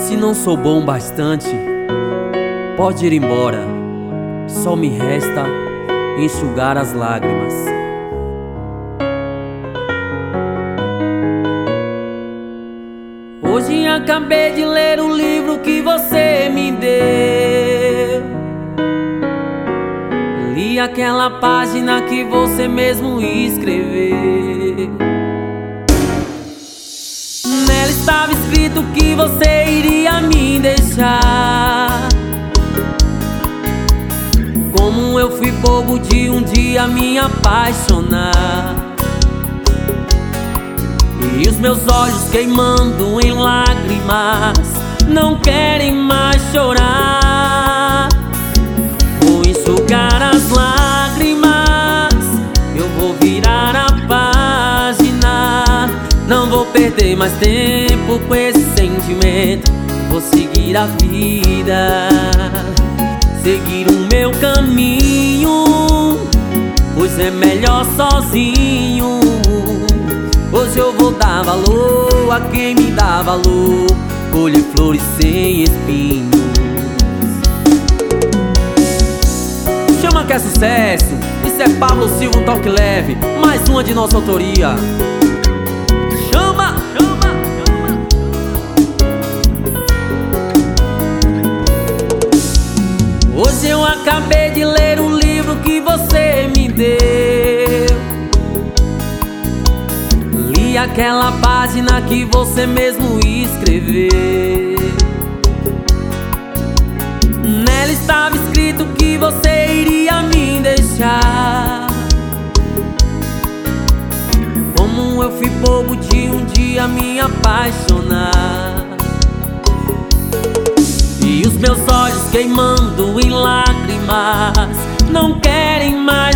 Se não sou bom bastante, pode ir embora. Só me resta enxugar as lágrimas. Hoje acabei de ler o livro que você me deu. Li aquela página que você mesmo escreveu. Nela estava escrito que você iria me deixar. Como eu fui bobo de um dia me apaixonar. E os meus olhos queimando em lágrimas não querem mais chorar. Vou enxugar as lágrimas, eu vou virar a página. Não vou perder mais tempo com esse sentimento. Vou seguir a vida, seguir o meu caminho, pois é melhor sozinho. Hoje eu vou dar valor a quem me dá valor, colher flores sem espinhos. Chama que é sucesso, isso é Pablo Silva, um toque leve, mais uma de nossa autoria. Chama, chama, chama. Hoje eu acabei de ler o livro que você me deu. Li aquela página que você mesmo escreveu. Nela estava escrito que você iria me deixar. Como eu fui bobo de um dia me apaixonar. E os meus olhos queimando em lágrimas não querem mais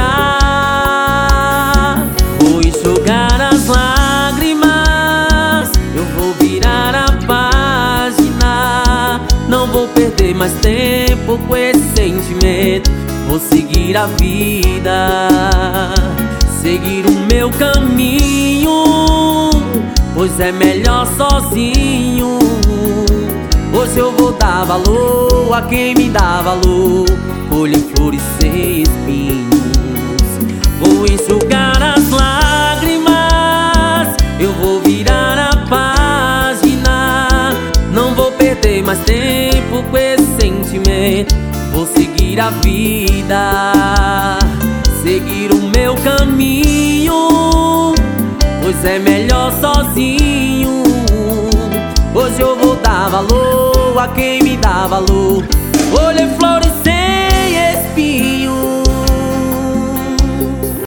chorar. Vou enxugar as lágrimas, eu vou virar a página. Não vou perder mais tempo com esse sentimento. Vou seguir a vida, seguir o meu caminho, pois é melhor sozinho. Hoje eu vou dar valor a quem me dá valor, colher flores sem espinhos. Vou enxugar as lágrimas, eu vou virar a página. Não vou perder mais tempo com esse sentimento. Vou seguir a vida, seguir o meu caminho, pois é melhor sozinho. Hoje eu vou dar valor a quem me dá valor, olha